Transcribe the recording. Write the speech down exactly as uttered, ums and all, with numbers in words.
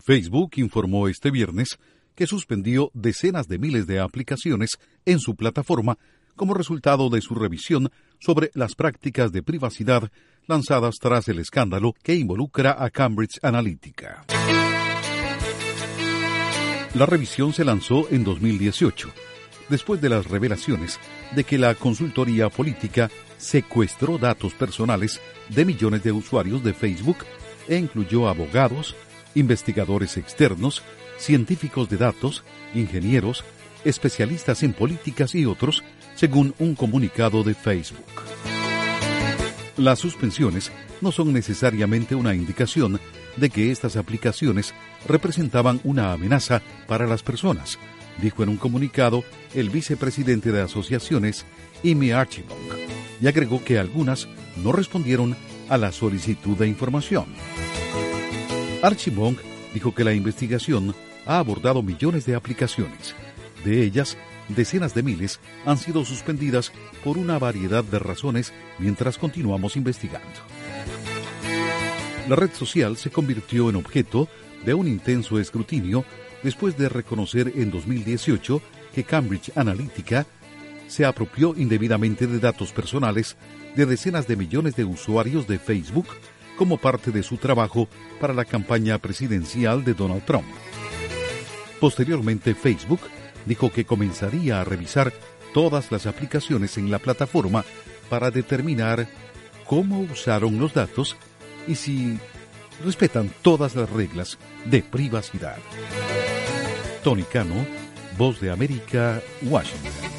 Facebook informó este viernes que suspendió decenas de miles de aplicaciones en su plataforma como resultado de su revisión sobre las prácticas de privacidad lanzadas tras el escándalo que involucra a Cambridge Analytica. La revisión se lanzó en dos mil dieciocho, después de las revelaciones de que la consultoría política secuestró datos personales de millones de usuarios de Facebook e incluyó abogados, investigadores externos, científicos de datos, ingenieros, especialistas en políticas y otros, según un comunicado de Facebook. Las suspensiones no son necesariamente una indicación de que estas aplicaciones representaban una amenaza para las personas, dijo en un comunicado el vicepresidente de asociaciones, Amy Archibong, y agregó que algunas no respondieron a la solicitud de información. Archibong dijo que la investigación ha abordado millones de aplicaciones. De ellas, decenas de miles han sido suspendidas por una variedad de razones mientras continuamos investigando. La red social se convirtió en objeto de un intenso escrutinio después de reconocer en dos mil dieciocho que Cambridge Analytica se apropió indebidamente de datos personales de decenas de millones de usuarios de Facebook como parte de su trabajo para la campaña presidencial de Donald Trump. Posteriormente, Facebook dijo que comenzaría a revisar todas las aplicaciones en la plataforma para determinar cómo usaron los datos y si respetan todas las reglas de privacidad. Tony Cano, Voz de América, Washington.